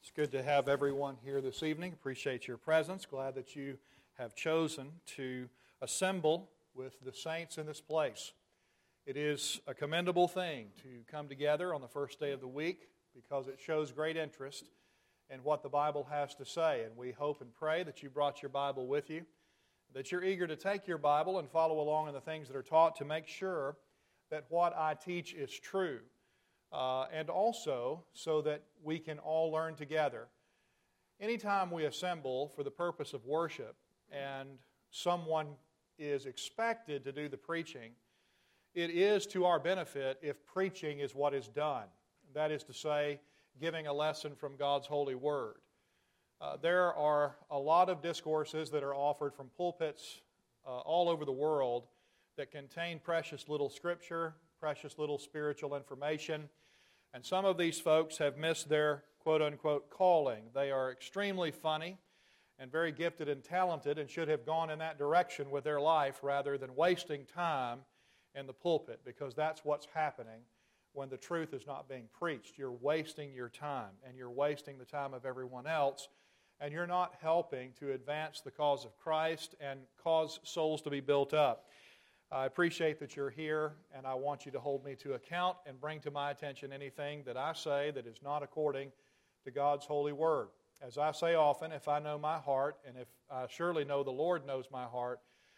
It's good to have everyone here this evening. Appreciate your presence. Glad that you have chosen to assemble with the saints in this place. It is a commendable thing to come together on the first day of the week because it shows great interest in what the Bible has to say. And we hope and pray that you brought your Bible with you, that you're eager to take your Bible and follow along in the things that are taught to make sure that what I teach is true. And also so that we can all learn together. Anytime we assemble for the purpose of worship and someone is expected to do the preaching, it is to our benefit if preaching is what is done. That is to say, giving a lesson from God's holy word. There are a lot of discourses that are offered from pulpits all over the world that contain precious little scripture, precious little spiritual information. And some of these folks have missed their quote-unquote calling. They are extremely funny and very gifted and talented and should have gone in that direction with their life rather than wasting time in the pulpit, because that's what's happening when the truth is not being preached. You're wasting your time, and you're wasting the time of everyone else, and you're not helping to advance the cause of Christ and cause souls to be built up. I appreciate that you're here, and I want you to hold me to account and bring to my attention anything that I say that is not according to God's holy word. As I say often, if I know my heart, and if I surely know the Lord knows my heart,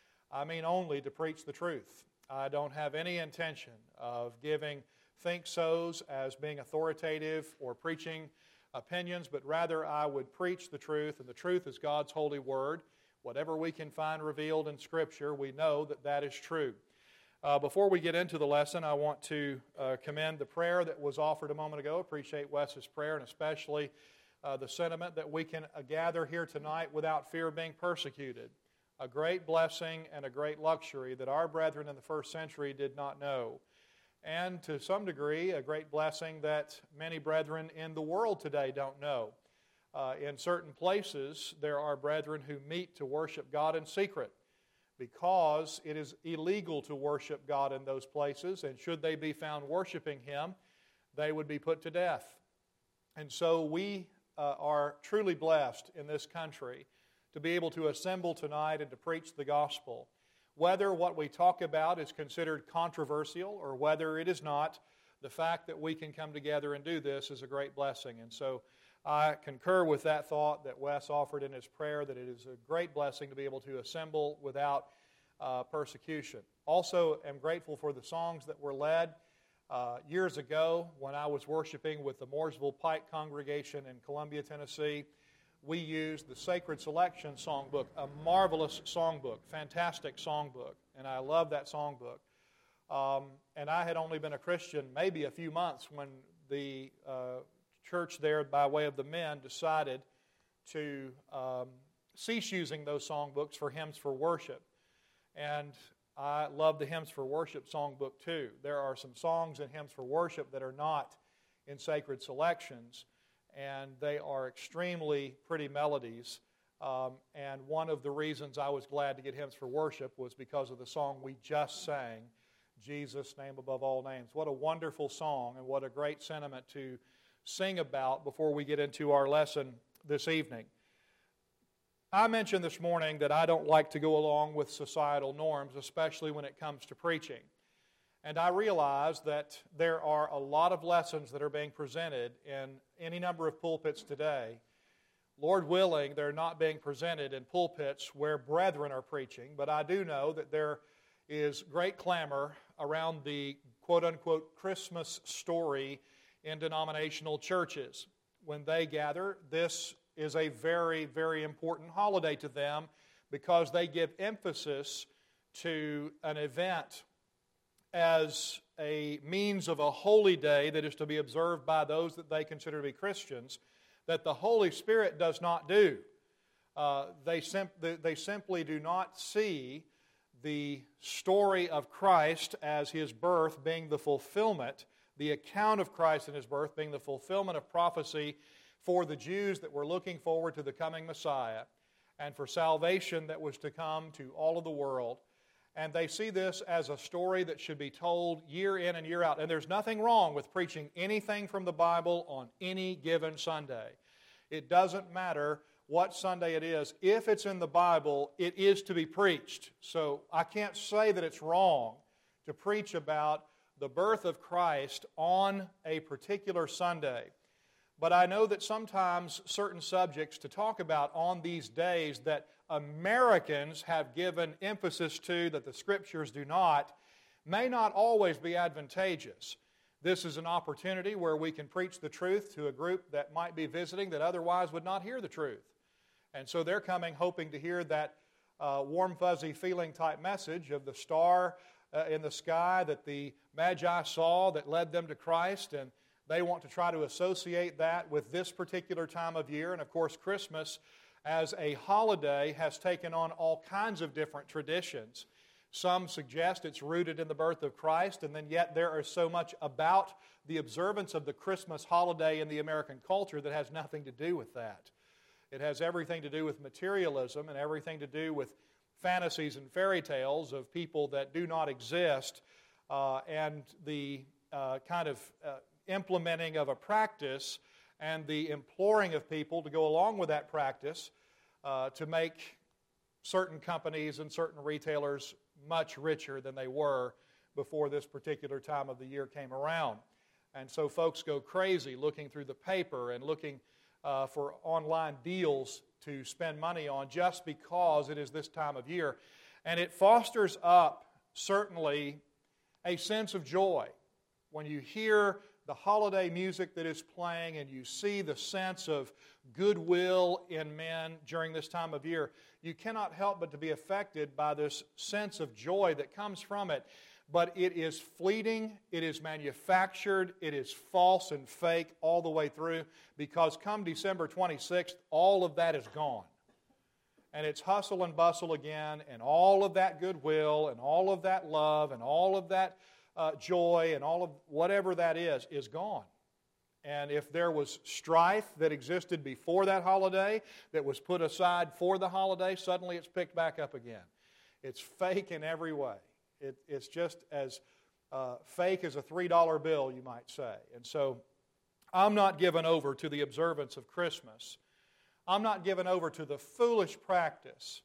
I mean only to preach the truth. I don't have any intention of giving think-sos as being authoritative or preaching opinions, but rather I would preach the truth, and the truth is God's holy word. Whatever we can find revealed in Scripture, we know that that is true. Before we get into the lesson, I want to commend the prayer that was offered a moment ago. Appreciate Wes's prayer, and especially the sentiment that we can gather here tonight without fear of being persecuted. A great blessing and a great luxury that our brethren in the first century did not know. And to some degree, a great blessing that many brethren in the world today don't know. In certain places, there are brethren who meet to worship God in secret because it is illegal to worship God in those places, and should they be found worshiping Him, they would be put to death. And so we are truly blessed in this country to be able to assemble tonight and to preach the gospel. Whether what we talk about is considered controversial or whether it is not, the fact that we can come together and do this is a great blessing. And so I concur with that thought that Wes offered in his prayer, that it is a great blessing to be able to assemble without persecution. Also, am grateful for the songs that were led years ago when I was worshiping with the Mooresville Pike congregation in Columbia, Tennessee. We used the Sacred Selection songbook, a marvelous songbook, fantastic songbook, and I love that songbook. And I had only been a Christian maybe a few months when the church there, by way of the men, decided to cease using those songbooks for hymns for worship. And I love the hymns for worship songbook too. There are some songs in hymns for worship that are not in sacred selections, and they are extremely pretty melodies. And one of the reasons I was glad to get hymns for worship was because of the song we just sang, Jesus, Name Above All Names. What a wonderful song, and what a great sentiment to sing about before we get into our lesson this evening. I mentioned this morning that I don't like to go along with societal norms, especially when it comes to preaching. And I realize that there are a lot of lessons that are being presented in any number of pulpits today. Lord willing, they're not being presented in pulpits where brethren are preaching, but I do know that there is great clamor around the quote-unquote Christmas story in denominational churches. When they gather, this is a very, very important holiday to them because they give emphasis to an event as a means of a holy day that is to be observed by those that they consider to be Christians, that the Holy Spirit does not do. They simply do not see the story of Christ as His birth being the fulfillment, the account of Christ and His birth being the fulfillment of prophecy for the Jews that were looking forward to the coming Messiah and for salvation that was to come to all of the world. And they see this as a story that should be told year in and year out. And there's nothing wrong with preaching anything from the Bible on any given Sunday. It doesn't matter what Sunday it is. If it's in the Bible, it is to be preached. So I can't say that it's wrong to preach about the birth of Christ on a particular Sunday. But I know that sometimes certain subjects to talk about on these days that Americans have given emphasis to that the Scriptures do not, may not always be advantageous. This is an opportunity where we can preach the truth to a group that might be visiting that otherwise would not hear the truth. And so they're coming hoping to hear that warm, fuzzy feeling type message of the star in the sky that the Magi saw that led them to Christ, and they want to try to associate that with this particular time of year. And of course, Christmas as a holiday has taken on all kinds of different traditions. Some suggest it's rooted in the birth of Christ, and then yet there is so much about the observance of the Christmas holiday in the American culture that has nothing to do with that. It has everything to do with materialism and everything to do with fantasies and fairy tales of people that do not exist, and the kind of implementing of a practice and the imploring of people to go along with that practice to make certain companies and certain retailers much richer than they were before this particular time of the year came around. And so folks go crazy looking through the paper and looking for online deals to spend money on just because it is this time of year. And it fosters up, certainly, a sense of joy. When you hear the holiday music that is playing and you see the sense of goodwill in men during this time of year, you cannot help but to be affected by this sense of joy that comes from it. But it is fleeting, it is manufactured, it is false and fake all the way through, because come December 26th, all of that is gone. And it's hustle and bustle again, and all of that goodwill, and all of that love, and all of that joy, and all of whatever that is gone. And if there was strife that existed before that holiday, that was put aside for the holiday, suddenly it's picked back up again. It's fake in every way. It's just as fake as a $3 bill, you might say. And so I'm not given over to the observance of Christmas. I'm not given over to the foolish practice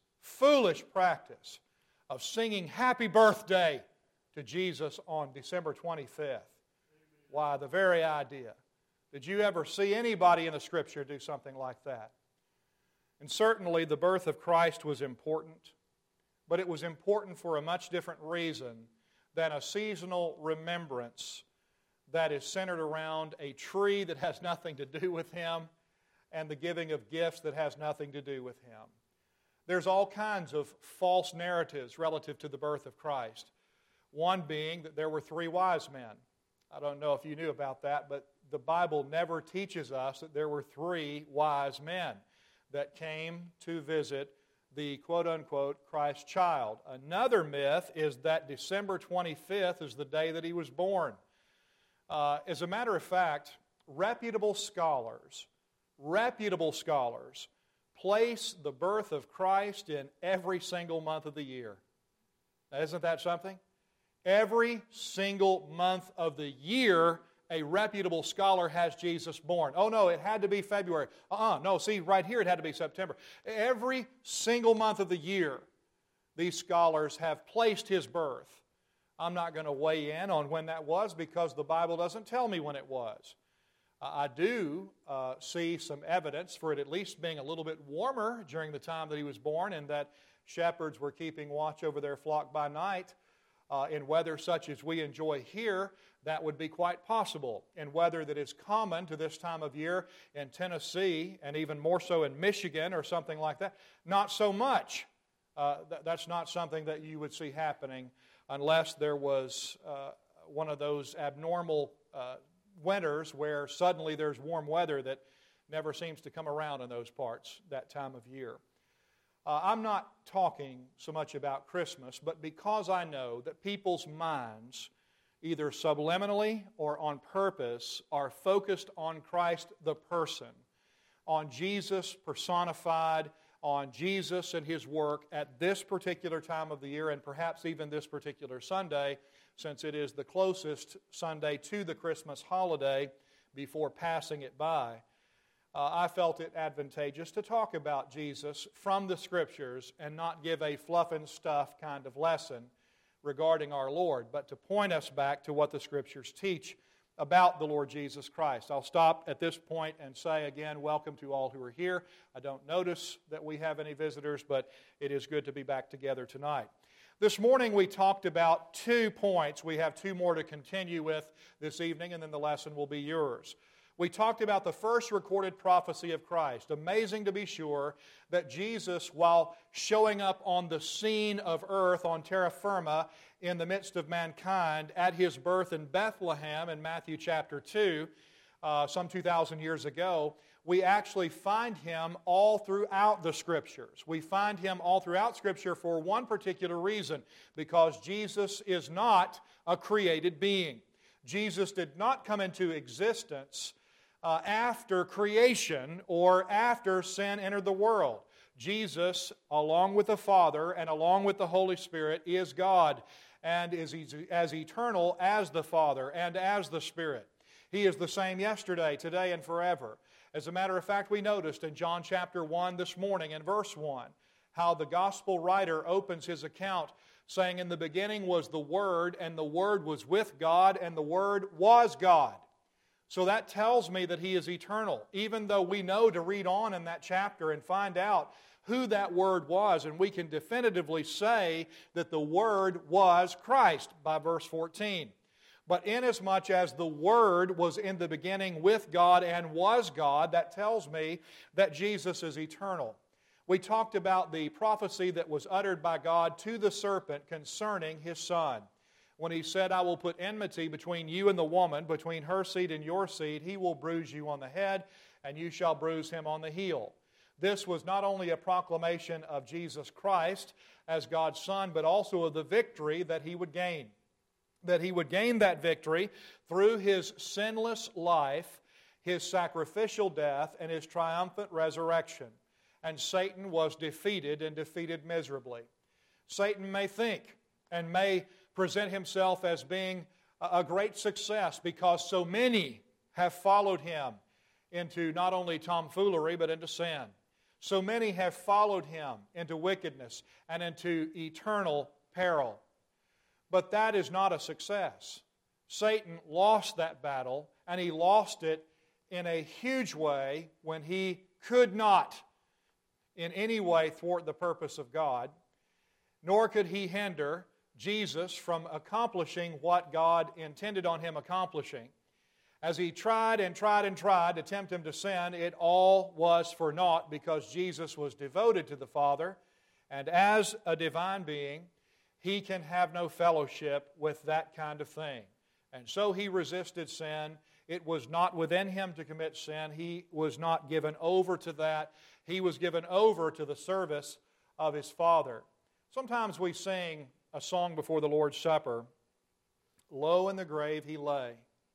of singing happy birthday to Jesus on December 25th. Why, the very idea. Did you ever see anybody in the Scripture do something like that? And certainly the birth of Christ was important, but it was important for a much different reason than a seasonal remembrance that is centered around a tree that has nothing to do with Him and the giving of gifts that has nothing to do with Him. There's all kinds of false narratives relative to the birth of Christ. One being that there were 3 wise men. I don't know if you knew about that, but the Bible never teaches us that there were 3 wise men that came to visit the quote-unquote Christ child. Another myth is that December 25th is the day that He was born. As a matter of fact, reputable scholars place the birth of Christ in every single month of the year. Now, isn't that something? Every single month of the year, a reputable scholar has Jesus born. Oh no, it had to be February. No, see, right here it had to be September. Every single month of the year, these scholars have placed His birth. I'm not going to weigh in on when that was because the Bible doesn't tell me when it was. I do see some evidence for it at least being a little bit warmer during the time that He was born, and that shepherds were keeping watch over their flock by night. In weather such as we enjoy here, that would be quite possible. In weather that is common to this time of year in Tennessee, and even more so in Michigan or something like that, not so much. That's not something that you would see happening unless there was one of those abnormal winters where suddenly there's warm weather that never seems to come around in those parts that time of year. I'm not talking so much about Christmas, but because I know that people's minds, either subliminally or on purpose, are focused on Christ the person, on Jesus personified, on Jesus and His work at this particular time of the year, and perhaps even this particular Sunday, since it is the closest Sunday to the Christmas holiday before passing it by. I felt it advantageous to talk about Jesus from the Scriptures and not give a fluff and stuff kind of lesson regarding our Lord, but to point us back to what the Scriptures teach about the Lord Jesus Christ. I'll stop at this point and say again, welcome to all who are here. I don't notice that we have any visitors, but it is good to be back together tonight. This morning we talked about 2 points. We have 2 more to continue with this evening, and then the lesson will be yours. We talked about the first recorded prophecy of Christ. Amazing to be sure that Jesus, while showing up on the scene of earth on terra firma in the midst of mankind at His birth in Bethlehem in Matthew chapter 2, some 2,000 years ago, we actually find Him all throughout the Scriptures. We find Him all throughout Scripture for one particular reason, because Jesus is not a created being. Jesus did not come into existence after creation or after sin entered the world. Jesus, along with the Father and along with the Holy Spirit, is God and is as eternal as the Father and as the Spirit. He is the same yesterday, today, and forever. As a matter of fact, we noticed in John chapter 1 this morning in verse 1 how the gospel writer opens his account saying, "In the beginning was the Word, and the Word was with God, and the Word was God." So that tells me that He is eternal, even though we know to read on in that chapter and find out who that Word was, and we can definitively say that the Word was Christ by verse 14. But inasmuch as the Word was in the beginning with God and was God, that tells me that Jesus is eternal. We talked about the prophecy that was uttered by God to the serpent concerning His Son. When He said, "I will put enmity between you and the woman, between her seed and your seed. He will bruise you on the head, and you shall bruise him on the heel." This was not only a proclamation of Jesus Christ as God's Son, but also of the victory that He would gain. That He would gain that victory through His sinless life, His sacrificial death, and His triumphant resurrection. And Satan was defeated, and defeated miserably. Satan may think and may present himself as being a great success because so many have followed him into not only tomfoolery but into sin. So many have followed him into wickedness and into eternal peril. But that is not a success. Satan lost that battle, and he lost it in a huge way when he could not in any way thwart the purpose of God, nor could he hinder Jesus from accomplishing what God intended on him accomplishing. As he tried and tried and tried to tempt him to sin, it all was for naught because Jesus was devoted to the Father, and as a divine being, He can have no fellowship with that kind of thing. And so He resisted sin. It was not within Him to commit sin. He was not given over to that. He was given over to the service of His Father. Sometimes we sing a song before the Lord's Supper, "Low in the grave He lay."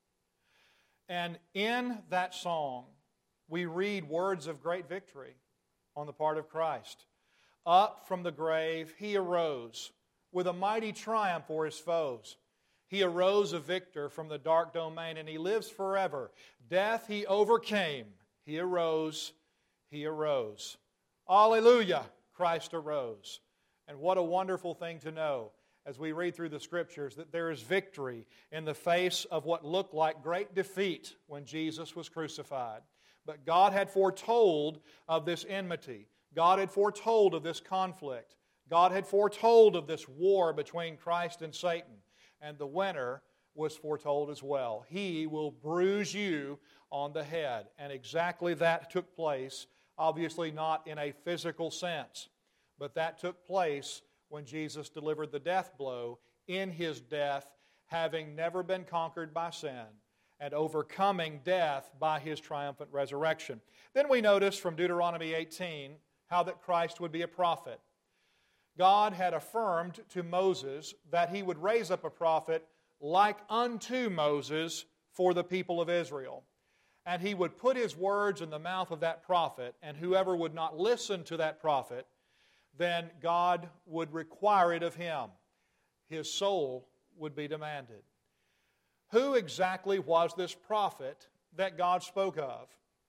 And in that song, we read words of great victory on the part of Christ. Up from the grave He arose with a mighty triumph for His foes. He arose a victor from the dark domain, and He lives forever. Death He overcame. He arose. He arose. Alleluia! Christ arose. And what a wonderful thing to know as we read through the Scriptures that there is victory in the face of what looked like great defeat when Jesus was crucified. But God had foretold of this enmity. God had foretold of this conflict. God had foretold of this war between Christ and Satan. And the winner was foretold as well. He will bruise you on the head. And exactly that took place, obviously not in a physical sense, but that took place when Jesus delivered the death blow in His death, having never been conquered by sin, and overcoming death by His triumphant resurrection. Then we notice from Deuteronomy 18 how that Christ would be a prophet. God had affirmed to Moses that He would raise up a prophet like unto Moses for the people of Israel. And He would put His words in the mouth of that prophet, and whoever would not listen to that prophet, then God would require it of him. His soul would be demanded. Who exactly was this prophet that God spoke of?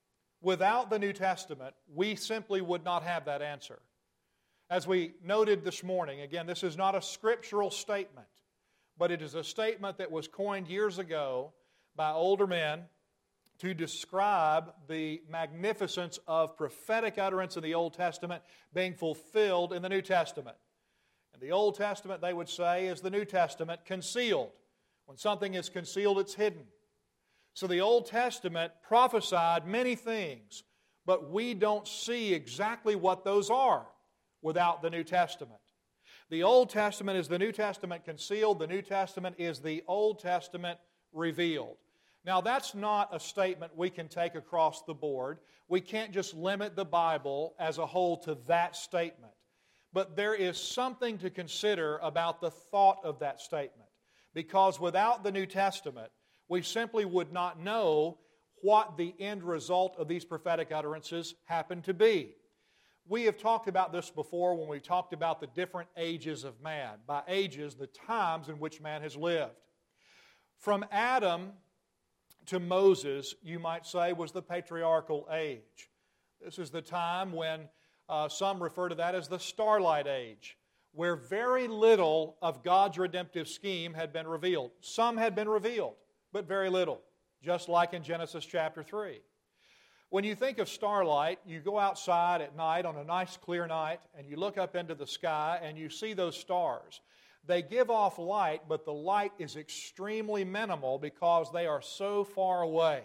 Without the New Testament, we simply would not have that answer. As we noted this morning, again, this is not a scriptural statement, but it is a statement that was coined years ago by older men to describe the magnificence of prophetic utterance in the Old Testament being fulfilled in the New Testament. And the Old Testament, they would say, is the New Testament concealed. When something is concealed, it's hidden. So the Old Testament prophesied many things, but we don't see exactly what those are without the New Testament. The Old Testament is the New Testament concealed. The New Testament is the Old Testament revealed. Now, that's not a statement we can take across the board. We can't just limit the Bible as a whole to that statement. But there is something to consider about the thought of that statement. Because without the New Testament, we simply would not know what the end result of these prophetic utterances happen to be. We have talked about this before when we talked about the different ages of man. By ages, the times in which man has lived. From Adam to Moses, you might say, was the patriarchal age. This is the time when some refer to that as the starlight age, where very little of God's redemptive scheme had been revealed. Some had been revealed, but very little, just like in Genesis chapter 3. When you think of starlight, you go outside at night on a nice clear night and you look up into the sky and you see those stars. They give off light, but the light is extremely minimal because they are so far away.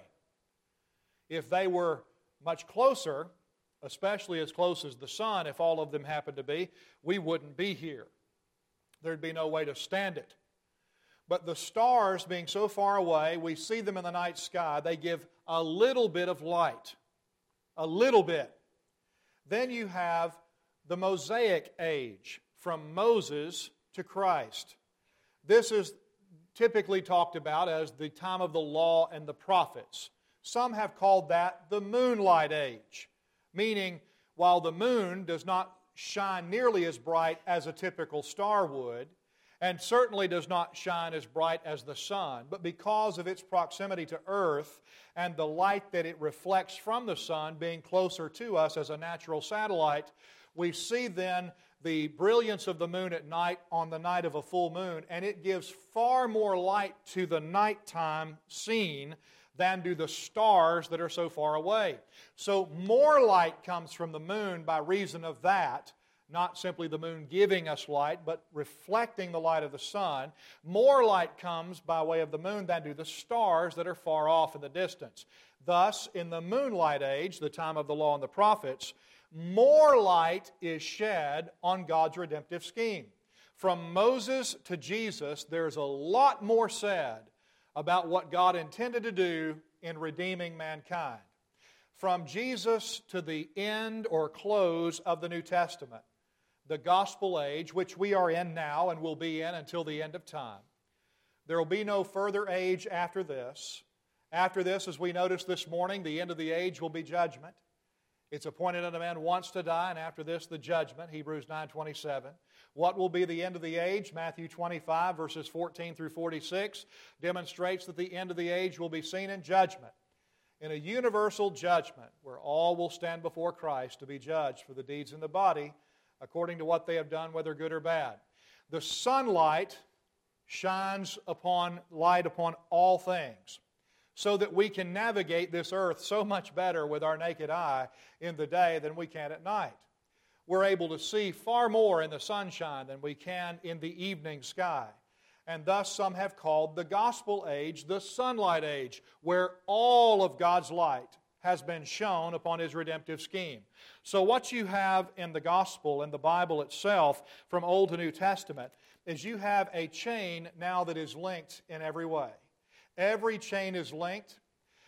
If they were much closer, especially as close as the sun, if all of them happened to be, we wouldn't be here. There'd be no way to stand it. But the stars being so far away, we see them in the night sky, they give a little bit of light. A little bit. Then you have the Mosaic age, from Moses to Christ. This is typically talked about as the time of the law and the prophets. Some have called that the moonlight age, meaning while the moon does not shine nearly as bright as a typical star would, and certainly does not shine as bright as the sun, but because of its proximity to earth and the light that it reflects from the sun being closer to us as a natural satellite, we see then the brilliance of the moon at night on the night of a full moon, and it gives far more light to the nighttime scene than do the stars that are so far away. So more light comes from the moon by reason of that, not simply the moon giving us light, but reflecting the light of the sun. More light comes by way of the moon than do the stars that are far off in the distance. Thus, in the moonlight age, the time of the law and the prophets, more light is shed on God's redemptive scheme. From Moses to Jesus, there's a lot more said about what God intended to do in redeeming mankind. From Jesus to the end or close of the New Testament, the gospel age, which we are in now and will be in until the end of time. There will be no further age after this. After this, as we noticed this morning, the end of the age will be judgment. It's appointed unto man once to die, and after this the judgment, Hebrews 9:27. What will be the end of the age? Matthew 25, verses 14 through 46, demonstrates that the end of the age will be seen in judgment, in a universal judgment where all will stand before Christ to be judged for the deeds in the body according to what they have done, whether good or bad. The sunlight shines light upon all things, so that we can navigate this earth so much better with our naked eye in the day than we can at night. We're able to see far more in the sunshine than we can in the evening sky. And thus some have called the gospel age the sunlight age, where all of God's light has been shown upon His redemptive scheme. So what you have in the gospel, in the Bible itself, from Old to New Testament, is you have a chain now that is linked in every way. Every chain is linked.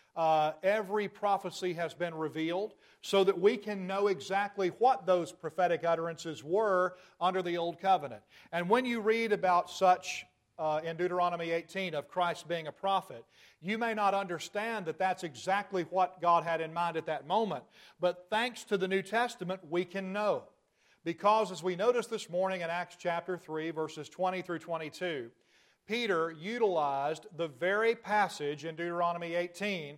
Every prophecy has been revealed so that we can know exactly what those prophetic utterances were under the Old Covenant. And when you read about such in Deuteronomy 18 of Christ being a prophet, you may not understand that that's exactly what God had in mind at that moment, but thanks to the New Testament, we can know. Because as we noticed this morning in Acts chapter 3, verses 20 through 22, Peter utilized the very passage in Deuteronomy 18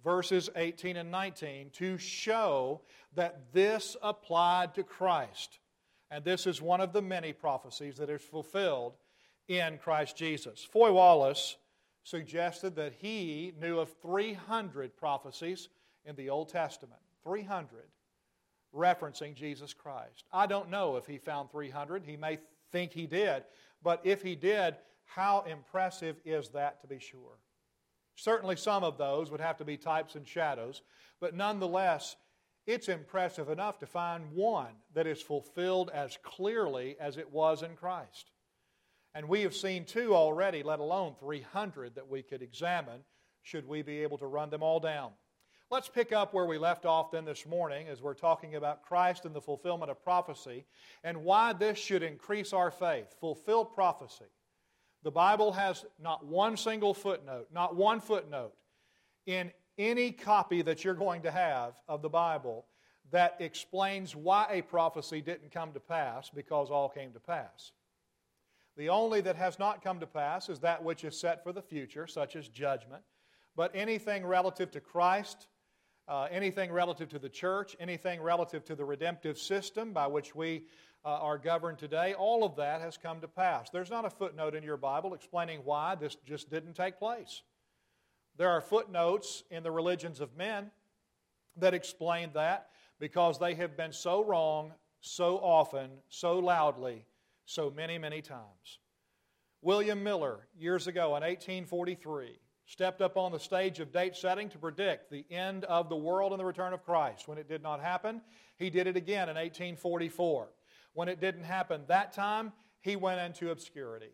verses 18 and 19 to show that this applied to Christ. And this is one of the many prophecies that is fulfilled in Christ Jesus. Foy Wallace suggested that he knew of 300 prophecies in the Old Testament. 300 referencing Jesus Christ. I don't know if he found 300. He may think he did. But if he did, how impressive is that to be sure? Certainly some of those would have to be types and shadows. But nonetheless, it's impressive enough to find one that is fulfilled as clearly as it was in Christ. And we have seen 2 already, let alone 300 that we could examine, should we be able to run them all down. Let's pick up where we left off then this morning as we're talking about Christ and the fulfillment of prophecy and why this should increase our faith. Fulfilled prophecy. The Bible has not one single footnote, not one footnote in any copy that you're going to have of the Bible that explains why a prophecy didn't come to pass because all came to pass. The only that has not come to pass is that which is set for the future, such as judgment. But anything relative to Christ, anything relative to the church, anything relative to the redemptive system by which we are governed today, all of that has come to pass. There's not a footnote in your Bible explaining why this just didn't take place. There are footnotes in the religions of men that explain that because they have been so wrong, so often, so loudly, so many, many times. William Miller, years ago in 1843, stepped up on the stage of date setting to predict the end of the world and the return of Christ. When it did not happen, he did it again in 1844. When it didn't happen that time, he went into obscurity.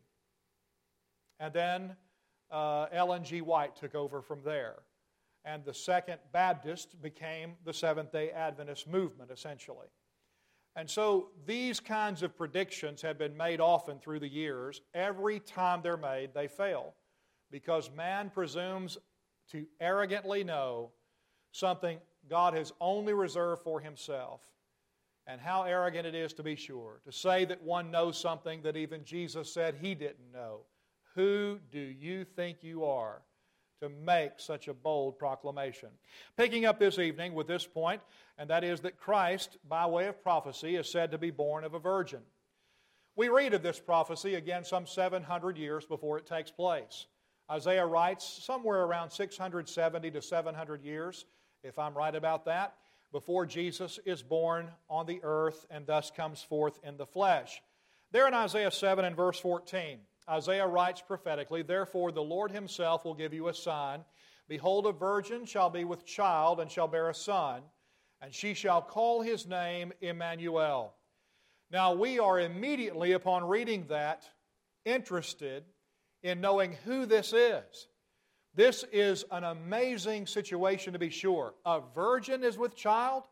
And then Ellen G. White took over from there. And the Second Baptist became the Seventh-day Adventist movement, essentially. And so these kinds of predictions have been made often through the years. Every time they're made, they fail. Because man presumes to arrogantly know something God has only reserved for himself. And how arrogant it is, to be sure, to say that one knows something that even Jesus said he didn't know. Who do you think you are to make such a bold proclamation? Picking up this evening with this point, and that is that Christ, by way of prophecy, is said to be born of a virgin. We read of this prophecy again some 700 years before it takes place. Isaiah writes somewhere around 670 to 700 years, if I'm right about that, before Jesus is born on the earth and thus comes forth in the flesh. There in Isaiah 7 and verse 14, Isaiah writes prophetically, "Therefore the Lord himself will give you a sign. Behold, a virgin shall be with child and shall bear a son, and she shall call his name Emmanuel." Now we are immediately upon reading that interested in knowing who this is. This is an amazing situation to be sure. A virgin is with child?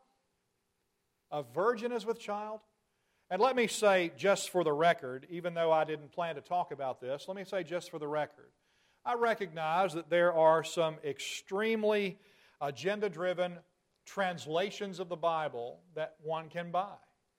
A virgin is with child? And let me say, just for the record, even though I didn't plan to talk about this, let me say just for the record, I recognize that there are some extremely agenda-driven translations of the Bible that one can buy.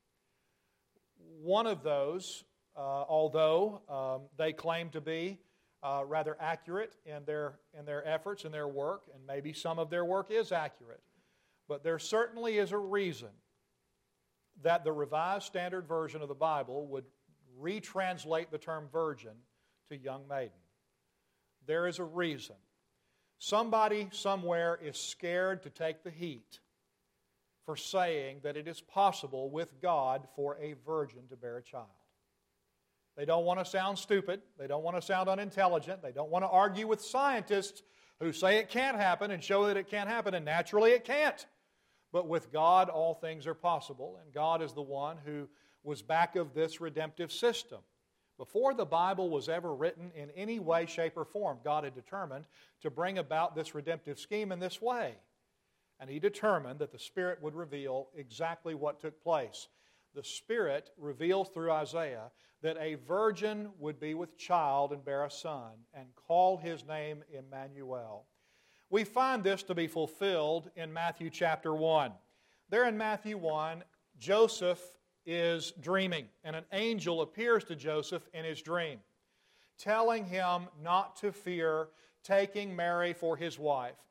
One of those, although they claim to be rather accurate in their efforts and their work, and maybe some of their work is accurate, but there certainly is a reason that the Revised Standard Version of the Bible would retranslate the term virgin to young maiden. There is a reason. Somebody somewhere is scared to take the heat for saying that it is possible with God for a virgin to bear a child. They don't want to sound stupid. They don't want to sound unintelligent. They don't want to argue with scientists who say it can't happen and show that it can't happen, and naturally it can't. But with God, all things are possible, and God is the one who was back of this redemptive system. Before the Bible was ever written in any way, shape, or form, God had determined to bring about this redemptive scheme in this way. And He determined that the Spirit would reveal exactly what took place. The Spirit reveals through Isaiah that a virgin would be with child and bear a son, and call his name Emmanuel. We find this to be fulfilled in Matthew chapter 1. There in Matthew 1, Joseph is dreaming, and an angel appears to Joseph in his dream, telling him not to fear taking Mary for his wife,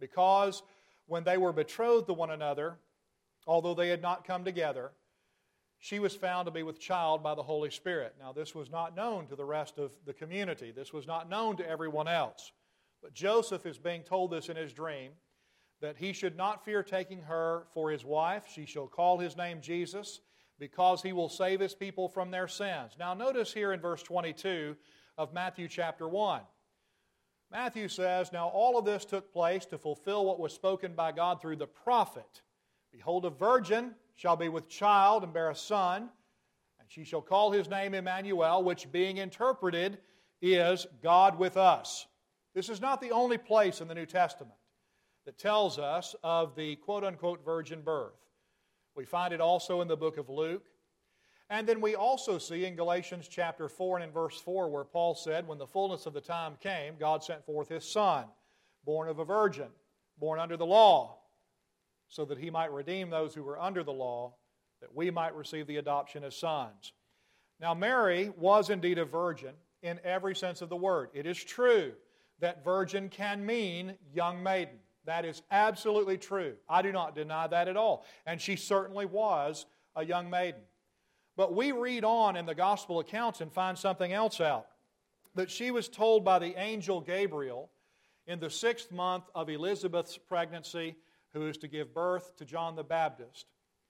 because when they were betrothed to one another, although they had not come together, she was found to be with child by the Holy Spirit. Now, this was not known to the rest of the community. This was not known to everyone else. But Joseph is being told this in his dream, that he should not fear taking her for his wife. She shall call his name Jesus, because he will save his people from their sins. Now notice here in verse 22 of Matthew chapter 1. Matthew says, now all of this took place to fulfill what was spoken by God through the prophet. Behold, a virgin shall be with child and bear a son, and she shall call his name Emmanuel, which being interpreted is God with us. This is not the only place in the New Testament that tells us of the quote-unquote virgin birth. We find it also in the book of Luke. And then we also see in Galatians chapter 4 and in verse 4 where Paul said, when the fullness of the time came, God sent forth His Son, born of a virgin, born under the law, so that He might redeem those who were under the law, that we might receive the adoption as sons. Now Mary was indeed a virgin in every sense of the word. It is true that virgin can mean young maiden. That is absolutely true. I do not deny that at all. And she certainly was a young maiden. But we read on in the gospel accounts and find something else out. That she was told by the angel Gabriel in the 6th month of Elizabeth's pregnancy, who is to give birth to John the Baptist,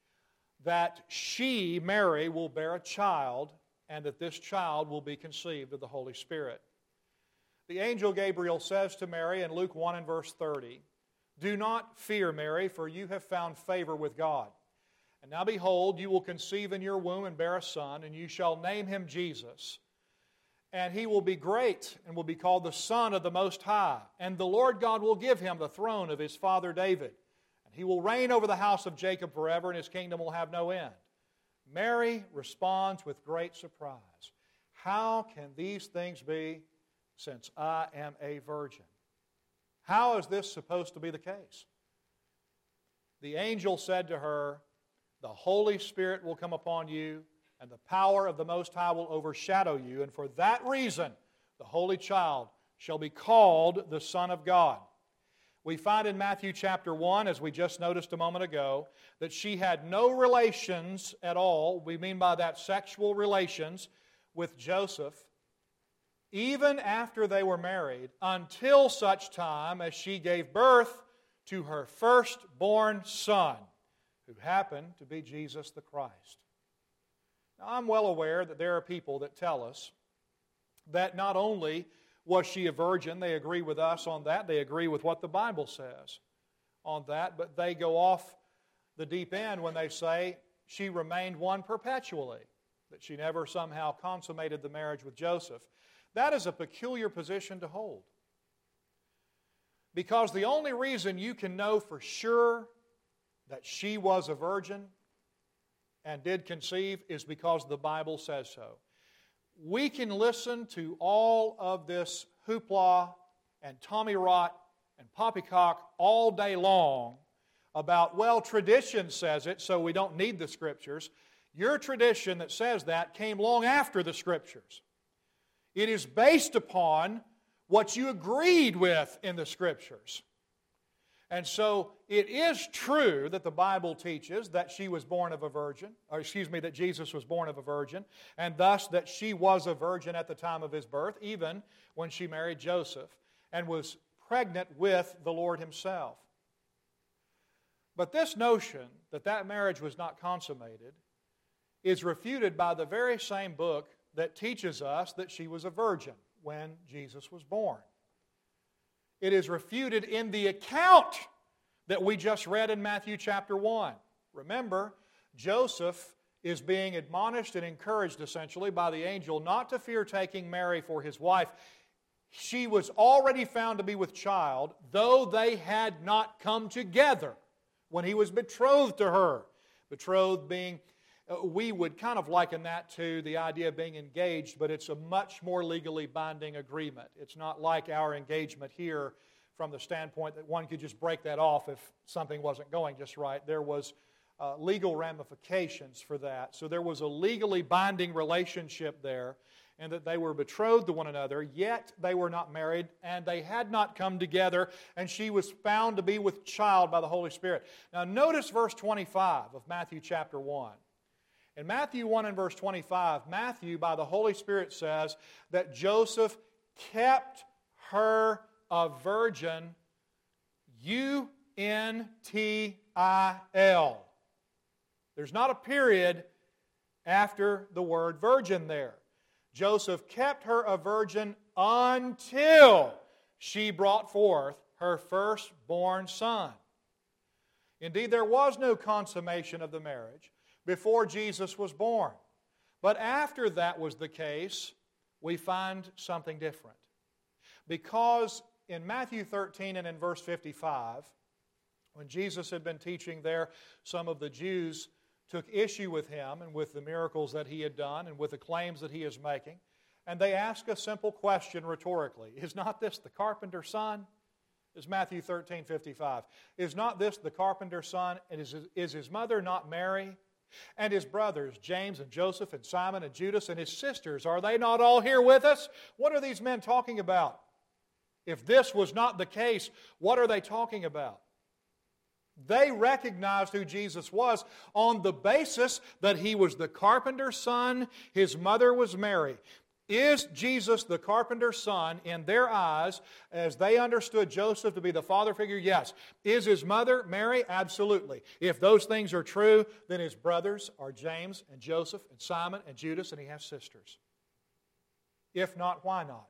that she, Mary, will bear a child, and that this child will be conceived of the Holy Spirit. The angel Gabriel says to Mary in Luke 1 and verse 30, do not fear, Mary, for you have found favor with God. And now behold, you will conceive in your womb and bear a son, and you shall name him Jesus. And he will be great, and will be called the Son of the Most High. And the Lord God will give him the throne of his father David. And he will reign over the house of Jacob forever, and his kingdom will have no end. Mary responds with great surprise. How can these things be, since I am a virgin? How is this supposed to be the case? The angel said to her, the Holy Spirit will come upon you, and the power of the Most High will overshadow you, and for that reason the Holy Child shall be called the Son of God. We find in Matthew chapter 1, as we just noticed a moment ago, that she had no relations at all, we mean by that sexual relations, with Joseph, even after they were married, until such time as she gave birth to her firstborn son, who happened to be Jesus the Christ. Now, I'm well aware that there are people that tell us that not only was she a virgin, they agree with us on that, they agree with what the Bible says on that, but they go off the deep end when they say she remained one perpetually, that she never somehow consummated the marriage with Joseph. That is a peculiar position to hold. Because the only reason you can know for sure that she was a virgin and did conceive is because the Bible says so. We can listen to all of this hoopla and Tommy Rot and poppycock all day long about, well, tradition says it, so we don't need the Scriptures. Your tradition that says that came long after the Scriptures. It is based upon what you agreed with in the Scriptures. And so it is true that the Bible teaches that she was born of a virgin, that Jesus was born of a virgin, and thus that she was a virgin at the time of His birth, even when she married Joseph and was pregnant with the Lord Himself. But this notion that that marriage was not consummated is refuted by the very same book that teaches us that she was a virgin when Jesus was born. It is refuted in the account that we just read in Matthew chapter 1. Remember, Joseph is being admonished and encouraged essentially by the angel not to fear taking Mary for his wife. She was already found to be with child, though they had not come together when he was betrothed to her. Betrothed being, we would kind of liken that to the idea of being engaged, but it's a much more legally binding agreement. It's not like our engagement here from the standpoint that one could just break that off if something wasn't going just right. There was legal ramifications for that. So there was a legally binding relationship there. and that they were betrothed to one another, yet they were not married, and they had not come together, and she was found to be with child by the Holy Spirit. Now notice verse 25 of Matthew chapter 1. In Matthew 1 and verse 25, Matthew, by the Holy Spirit, says that Joseph kept her a virgin, U-N-T-I-L. There's not a period after the word virgin there. Joseph kept her a virgin until she brought forth her firstborn son. Indeed, there was no consummation of the marriage before Jesus was born. But after that was the case, we find something different. Because in Matthew 13 and in verse 55, when Jesus had been teaching there, some of the Jews took issue with him and with the miracles that he had done and with the claims that he is making. And they asked a simple question rhetorically. Is not this the carpenter's son? Is Matthew 13:55. Is not this the carpenter's son? And is his mother not Mary? And his brothers, James and Joseph and Simon and Judas and his sisters, are they not all here with us? What are these men talking about? If this was not the case, what are they talking about? They recognized who Jesus was on the basis that he was the carpenter's son, his mother was Mary. Is Jesus the carpenter's son in their eyes as they understood Joseph to be the father figure? Yes. Is his mother Mary? Absolutely. If those things are true, then his brothers are James and Joseph and Simon and Judas, and he has sisters. If not, why not?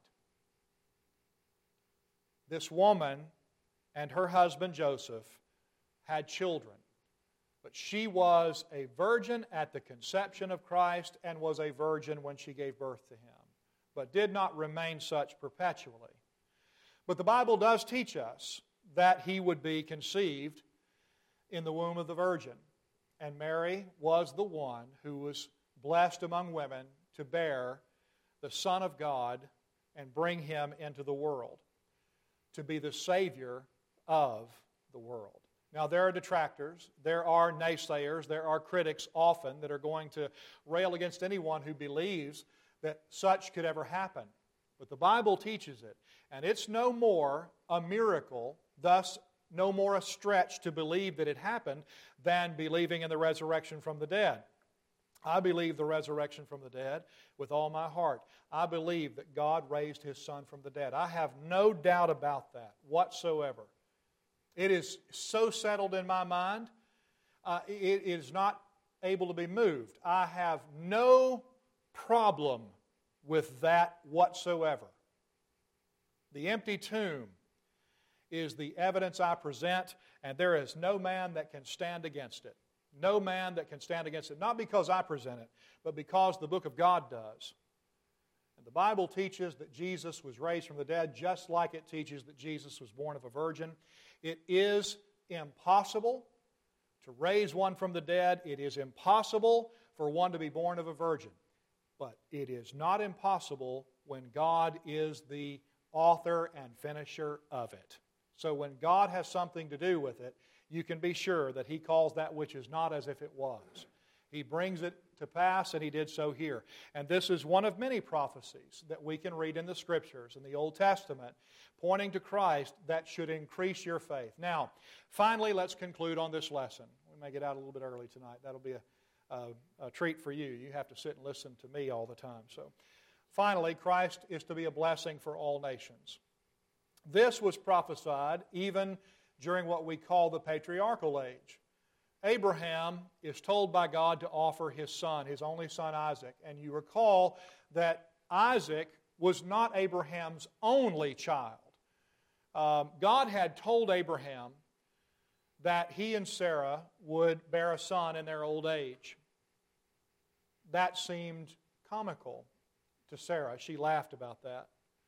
This woman and her husband Joseph had children, but she was a virgin at the conception of Christ and was a virgin when she gave birth to him, but did not remain such perpetually. But the Bible does teach us that he would be conceived in the womb of the virgin, and Mary was the one who was blessed among women to bear the Son of God and bring him into the world, to be the Savior of the world. Now, there are detractors, there are naysayers, there are critics often that are going to rail against anyone who believes that such could ever happen. But the Bible teaches it, and it's no more a miracle, thus no more a stretch to believe that it happened than believing in the resurrection from the dead. I believe the resurrection from the dead with all my heart. I believe that God raised His Son from the dead. I have no doubt about that whatsoever. It is so settled in my mind, it is not able to be moved. I have no problem with that whatsoever. The empty tomb is the evidence I present, and there is no man that can stand against it. No man that can stand against it, not because I present it, but because the book of God does. And the Bible teaches that Jesus was raised from the dead, just like it teaches that Jesus was born of a virgin. It is impossible to raise one from the dead. It is impossible for one to be born of a virgin. But it is not impossible when God is the author and finisher of it. So when God has something to do with it, you can be sure that He calls that which is not as if it was. He brings it to pass, and He did so here. And this is one of many prophecies that we can read in the Scriptures, in the Old Testament, pointing to Christ that should increase your faith. Now, finally, let's conclude on this lesson. We may get out a little bit early tonight. That'll be a treat for you. You have to sit and listen to me all the time. So, finally, Christ is to be a blessing for all nations. This was prophesied even during what we call the patriarchal age. Abraham is told by God to offer his son, his only son Isaac. And you recall that Isaac was not Abraham's only child. God had told Abraham that he and Sarah would bear a son in their old age. That seemed comical to Sarah. She laughed about that.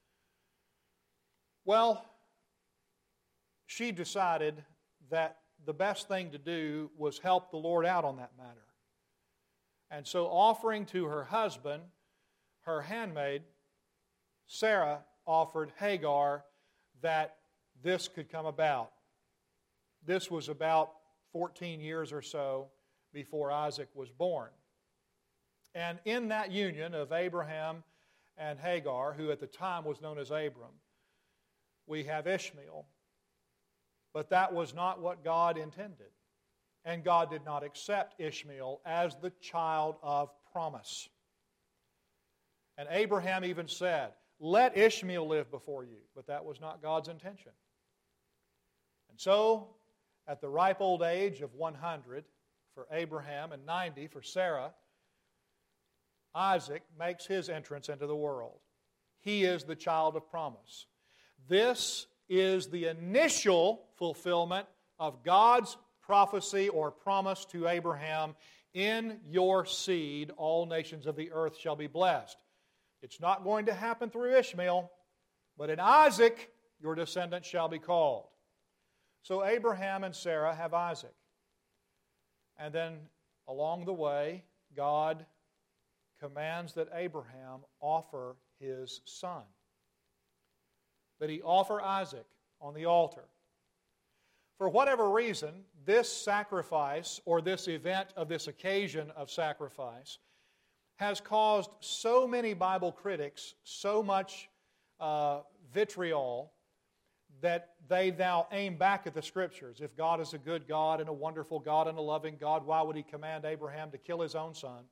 Well, she decided that the best thing to do was help the Lord out on that matter. And so offering to her husband, her handmaid, Sarah offered Hagar that this could come about. This was about 14 years or so before Isaac was born. And in that union of Abraham and Hagar, who at the time was known as Abram, we have Ishmael. But that was not what God intended. And God did not accept Ishmael as the child of promise. And Abraham even said, "Let Ishmael live before you." But that was not God's intention. And so, at the ripe old age of 100 for Abraham and 90 for Sarah, Isaac makes his entrance into the world. He is the child of promise. This is the initial fulfillment of God's prophecy or promise to Abraham, "In your seed all nations of the earth shall be blessed." It's not going to happen through Ishmael, but in Isaac your descendants shall be called. So Abraham and Sarah have Isaac. And then along the way, God commands that Abraham offer his son, that he offer Isaac on the altar. For whatever reason, this sacrifice or this event of this occasion of sacrifice has caused so many Bible critics so much vitriol that they now aim back at the Scriptures. If God is a good God and a wonderful God and a loving God, why would He command Abraham to kill his own son?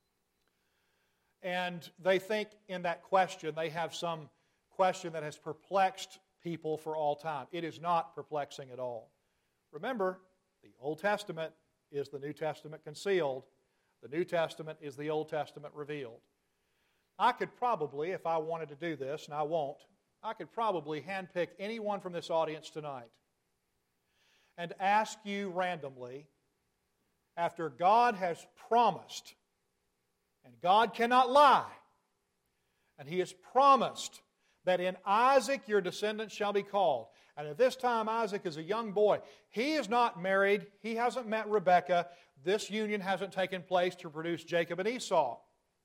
And they think in that question, they have some question that has perplexed people for all time. It is not perplexing at all. Remember, the Old Testament is the New Testament concealed. The New Testament is the Old Testament revealed. I could probably, if I wanted to do this, and I won't, I could probably handpick anyone from this audience tonight and ask you randomly, after God has promised, and God cannot lie, and He has promised that in Isaac your descendants shall be called. And at this time Isaac is a young boy. He is not married. He hasn't met Rebekah. This union hasn't taken place to produce Jacob and Esau.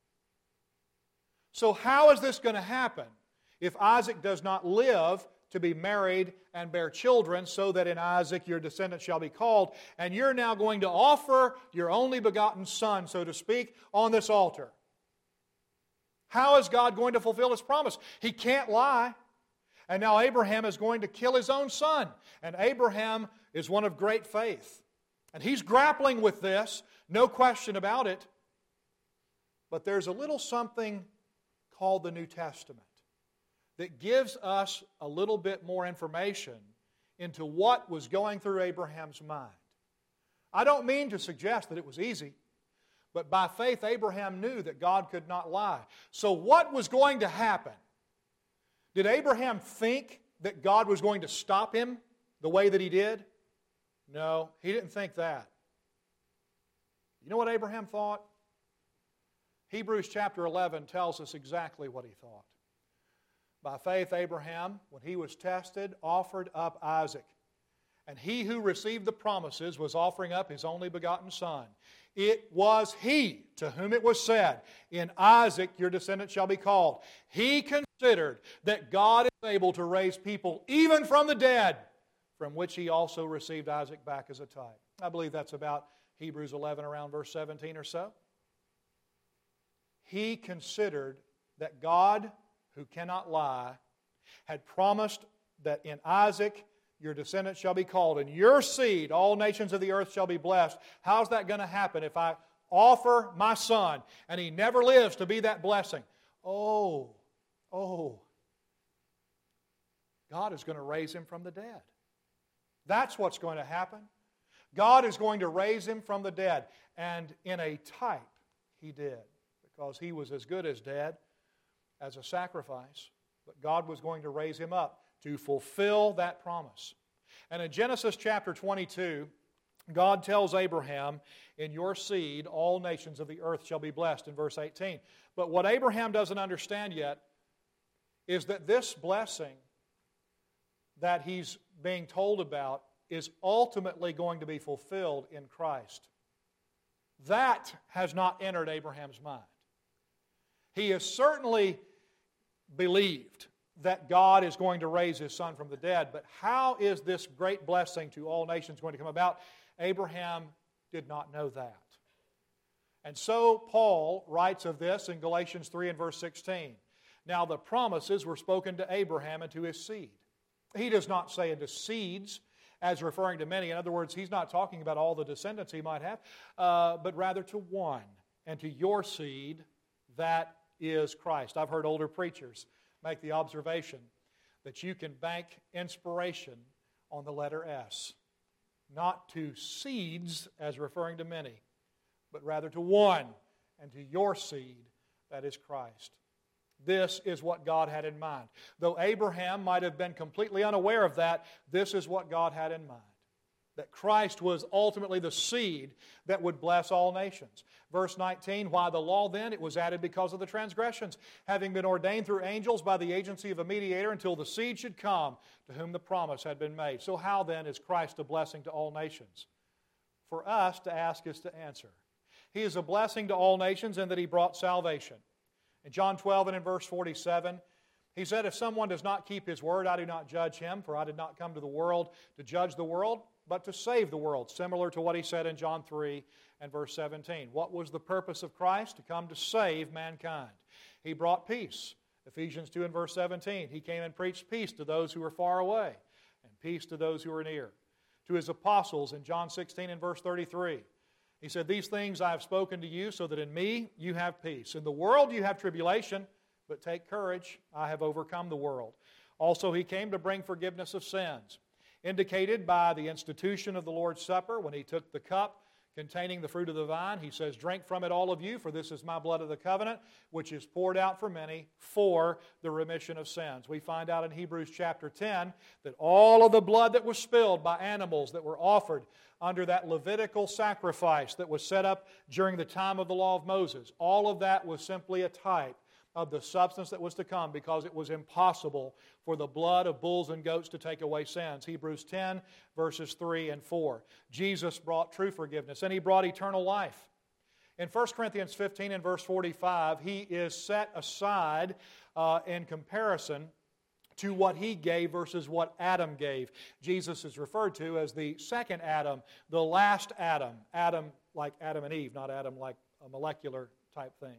So how is this going to happen if Isaac does not live to be married and bear children, so that in Isaac your descendants shall be called, and you're now going to offer your only begotten son, so to speak, on this altar? How is God going to fulfill His promise? He can't lie. And now Abraham is going to kill his own son. And Abraham is one of great faith. And he's grappling with this, no question about it. But there's a little something called the New Testament that gives us a little bit more information into what was going through Abraham's mind. I don't mean to suggest that it was easy, but by faith Abraham knew that God could not lie. So what was going to happen? Did Abraham think that God was going to stop him the way that he did? No, he didn't think that. You know what Abraham thought? Hebrews chapter 11 tells us exactly what he thought. By faith, Abraham, when he was tested, offered up Isaac. And he who received the promises was offering up his only begotten son. It was he to whom it was said, "In Isaac your descendants shall be called." He considered that God is able to raise people even from the dead, from which he also received Isaac back as a type. I believe that's about Hebrews 11, around verse 17 or so. He considered that God, who cannot lie, had promised that in Isaac your descendants shall be called, and your seed, all nations of the earth shall be blessed. How's that going to happen if I offer my son and he never lives to be that blessing? Oh, God is going to raise him from the dead. That's what's going to happen. God is going to raise him from the dead. And in a type, He did, because he was as good as dead as a sacrifice. But God was going to raise him up to fulfill that promise. And in Genesis chapter 22, God tells Abraham, "In your seed all nations of the earth shall be blessed," in verse 18. But what Abraham doesn't understand yet is that this blessing that he's being told about is ultimately going to be fulfilled in Christ. That has not entered Abraham's mind. He has certainly believed that God is going to raise His son from the dead, but how is this great blessing to all nations going to come about? Abraham did not know that. And so Paul writes of this in Galatians 3 and verse 16. Now the promises were spoken to Abraham and to his seed. He does not say into seeds, as referring to many. In other words, he's not talking about all the descendants he might have, but rather to one, and to your seed, that is Christ. I've heard older preachers make the observation that you can bank inspiration on the letter S. Not to seeds, as referring to many, but rather to one, and to your seed, that is Christ. This is what God had in mind. Though Abraham might have been completely unaware of that, this is what God had in mind. That Christ was ultimately the seed that would bless all nations. Verse 19, why the law then? It was added because of the transgressions, having been ordained through angels by the agency of a mediator until the seed should come, to whom the promise had been made. So how then is Christ a blessing to all nations? For us to ask is to answer. He is a blessing to all nations in that He brought salvation. In John 12 and in verse 47, He said, if someone does not keep His word, I do not judge him, for I did not come to the world to judge the world, but to save the world, similar to what He said in John 3 and verse 17. What was the purpose of Christ? To come to save mankind. He brought peace. Ephesians 2 and verse 17, He came and preached peace to those who were far away, and peace to those who were near. To His apostles in John 16 and verse 33, He said, these things I have spoken to you, so that in me you have peace. In the world you have tribulation, but take courage, I have overcome the world. Also He came to bring forgiveness of sins, indicated by the institution of the Lord's Supper. When He took the cup containing the fruit of the vine, He says, drink from it all of you, for this is my blood of the covenant, which is poured out for many for the remission of sins. We find out in Hebrews chapter 10 that all of the blood that was spilled by animals that were offered under that Levitical sacrifice that was set up during the time of the law of Moses, all of that was simply a type of the substance that was to come, because it was impossible for the blood of bulls and goats to take away sins. Hebrews 10, verses 3 and 4. Jesus brought true forgiveness, and He brought eternal life. In 1 Corinthians 15 and verse 45, He is set aside in comparison to what He gave versus what Adam gave. Jesus is referred to as the second Adam, the last Adam. Adam like Adam and Eve, not Adam like a molecular type thing.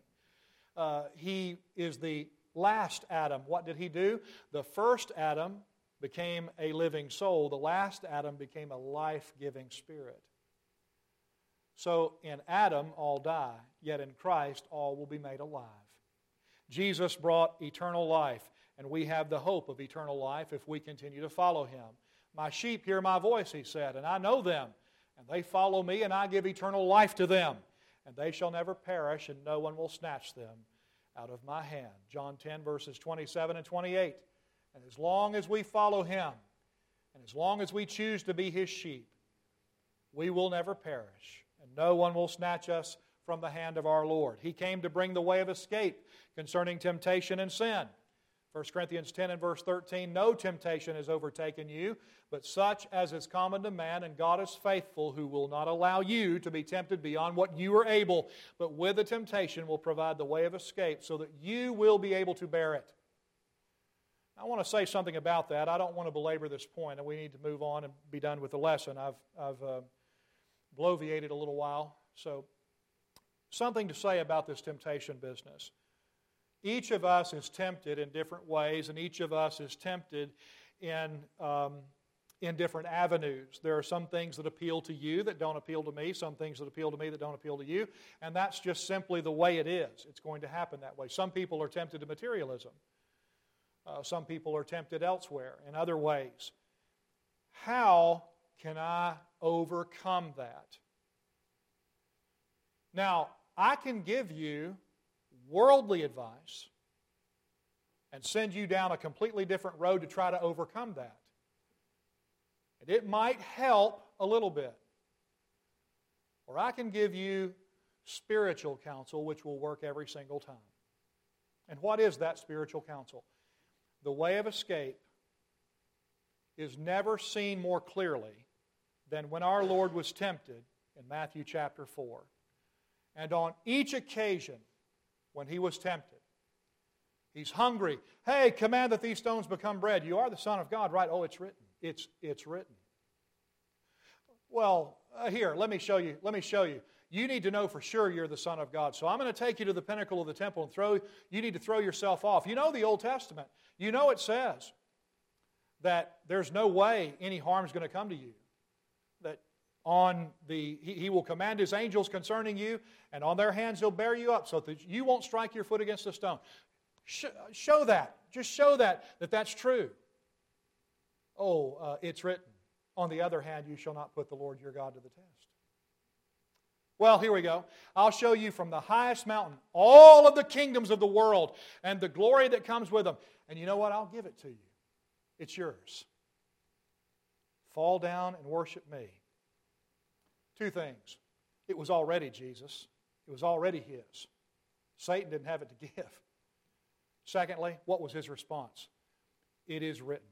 He is the last Adam. What did He do? The first Adam became a living soul. The last Adam became a life-giving spirit. So in Adam all die, yet in Christ all will be made alive. Jesus brought eternal life, and we have the hope of eternal life if we continue to follow Him. My sheep hear my voice, He said, and I know them, and they follow me, and I give eternal life to them. And they shall never perish, and no one will snatch them out of my hand. John 10, verses 27 and 28. And as long as we follow Him, and as long as we choose to be His sheep, we will never perish, and no one will snatch us from the hand of our Lord. He came to bring the way of escape concerning temptation and sin. 1 Corinthians 10 and verse 13, no temptation has overtaken you, but such as is common to man, and God is faithful, who will not allow you to be tempted beyond what you are able, but with the temptation will provide the way of escape, so that you will be able to bear it. I want to say something about that. I don't want to belabor this point, and we need to move on and be done with the lesson. I've bloviated a little while, so something to say about this temptation business. Each of us is tempted in different ways, and each of us is tempted in different avenues. There are some things that appeal to you that don't appeal to me, some things that appeal to me that don't appeal to you, and that's just simply the way it is. It's going to happen that way. Some people are tempted to materialism. Some people are tempted elsewhere in other ways. How can I overcome that? Now, I can give you worldly advice and send you down a completely different road to try to overcome that. And it might help a little bit. Or I can give you spiritual counsel, which will work every single time. And what is that spiritual counsel? The way of escape is never seen more clearly than when our Lord was tempted in Matthew chapter 4. And on each occasion when He was tempted, He's hungry. Hey, command that these stones become bread. You are the Son of God, right? Oh, it's written. It's written. Well, here, let me show you. You need to know for sure you're the Son of God. So I'm going to take you to the pinnacle of the temple and you need to throw yourself off. You know the Old Testament. You know it says that there's no way any harm is going to come to you. That He will command His angels concerning you, and on their hands He'll bear you up so that you won't strike your foot against a stone. Show that. Just show that that's true. It's written. On the other hand, you shall not put the Lord your God to the test. Well, here we go. I'll show you from the highest mountain all of the kingdoms of the world and the glory that comes with them. And you know what? I'll give it to you. It's yours. Fall down and worship me. Two things. It was already Jesus. It was already His. Satan didn't have it to give. Secondly, what was His response? It is written.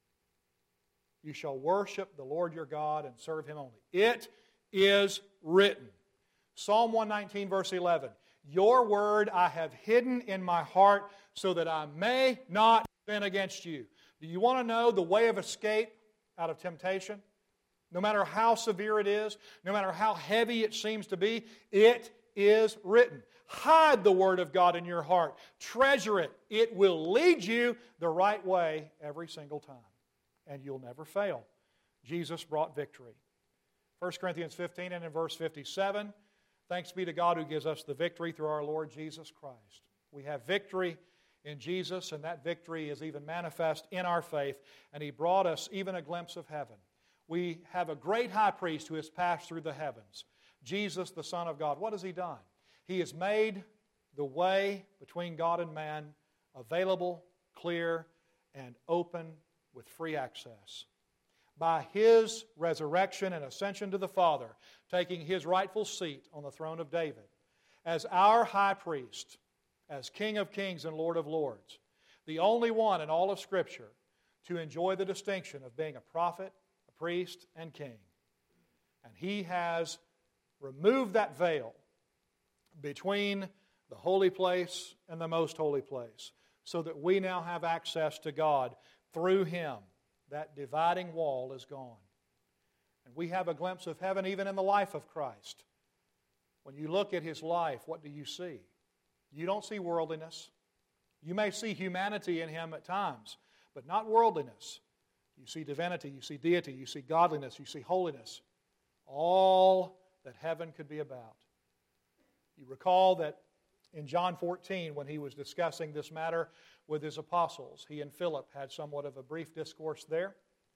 You shall worship the Lord your God and serve Him only. It is written. Psalm 119, verse 11. Your word I have hidden in my heart so that I may not sin against you. Do you want to know the way of escape out of temptation? No matter how severe it is, no matter how heavy it seems to be, it is written. Hide the Word of God in your heart. Treasure it. It will lead you the right way every single time. And you'll never fail. Jesus brought victory. 1 Corinthians 15 and in verse 57, thanks be to God who gives us the victory through our Lord Jesus Christ. We have victory in Jesus, and that victory is even manifest in our faith, and He brought us even a glimpse of heaven. We have a great high priest who has passed through the heavens, Jesus, the Son of God. What has He done? He has made the way between God and man available, clear, and open with free access. By His resurrection and ascension to the Father, taking His rightful seat on the throne of David, as our high priest, as King of kings and Lord of lords, the only one in all of Scripture to enjoy the distinction of being a prophet, a priest, and king. And He has removed that veil between the holy place and the most holy place, so that we now have access to God through Him. That dividing wall is gone. And we have a glimpse of heaven even in the life of Christ. When you look at His life, what do you see? You don't see worldliness. You may see humanity in Him at times, but not worldliness. You see divinity, you see deity, you see godliness, you see holiness. All that heaven could be about. You recall that in John 14, when He was discussing this matter with His apostles, He and Philip had somewhat of a brief discourse there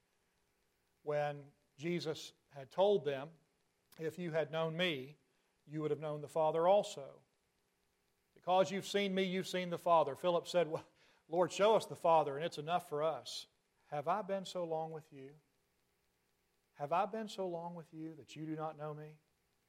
when Jesus had told them, if you had known me, you would have known the Father also. Because you've seen me, you've seen the Father. Philip said, well, Lord, show us the Father, and it's enough for us. Have I been so long with you? Have I been so long with you that you do not know me?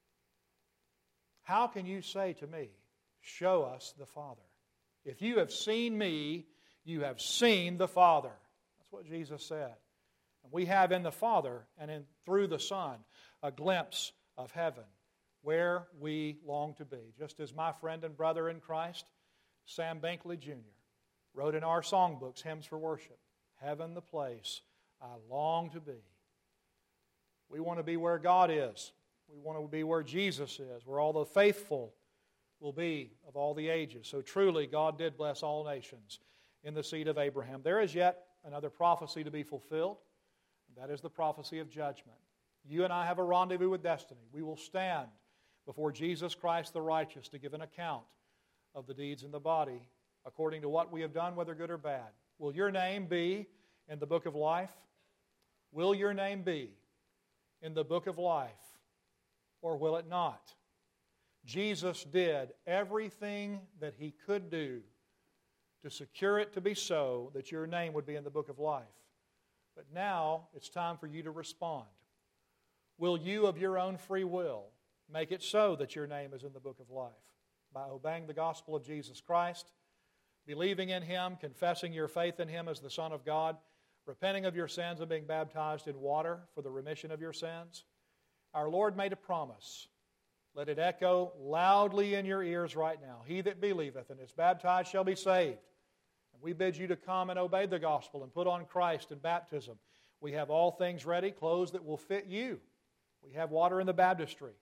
How can you say to me, show us the Father? If you have seen me, you have seen the Father. That's what Jesus said. And we have in the Father and through the Son a glimpse of heaven where we long to be. Just as my friend and brother in Christ, Sam Binkley Jr., wrote in our songbooks, Hymns for Worship, heaven the place I long to be. We want to be where God is. We want to be where Jesus is, where all the faithful will be of all the ages. So truly, God did bless all nations in the seed of Abraham. There is yet another prophecy to be fulfilled, and that is the prophecy of judgment. You and I have a rendezvous with destiny. We will stand before Jesus Christ the righteous to give an account of the deeds in the body according to what we have done, whether good or bad. Will your name be in the book of life? Will your name be in the book of life, or will it not? Jesus did everything that He could do to secure it to be so that your name would be in the book of life. But now it's time for you to respond. Will you, of your own free will, make it so that your name is in the book of life? By obeying the gospel of Jesus Christ, believing in Him, confessing your faith in Him as the Son of God, repenting of your sins and being baptized in water for the remission of your sins. Our Lord made a promise. Let it echo loudly in your ears right now. He that believeth and is baptized shall be saved. And we bid you to come and obey the gospel and put on Christ in baptism. We have all things ready, clothes that will fit you. We have water in the baptistry.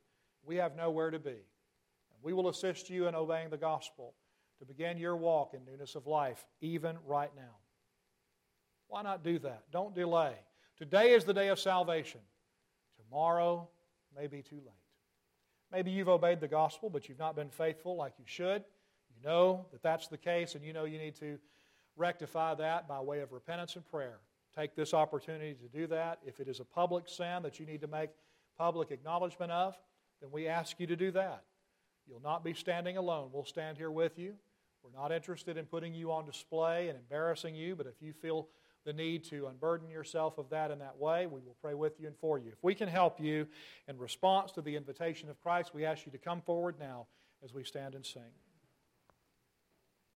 We have nowhere to be. And we will assist you in obeying the gospel to begin your walk in newness of life, even right now. Why not do that? Don't delay. Today is the day of salvation. Tomorrow may be too late. Maybe you've obeyed the gospel, but you've not been faithful like you should. You know that that's the case, and you know you need to rectify that by way of repentance and prayer. Take this opportunity to do that. If it is a public sin that you need to make public acknowledgement of, then we ask you to do that. You'll not be standing alone. We'll stand here with you. We're not interested in putting you on display and embarrassing you, but if you feel the need to unburden yourself of that in that way, we will pray with you and for you. If we can help you in response to the invitation of Christ, we ask you to come forward now as we stand and sing.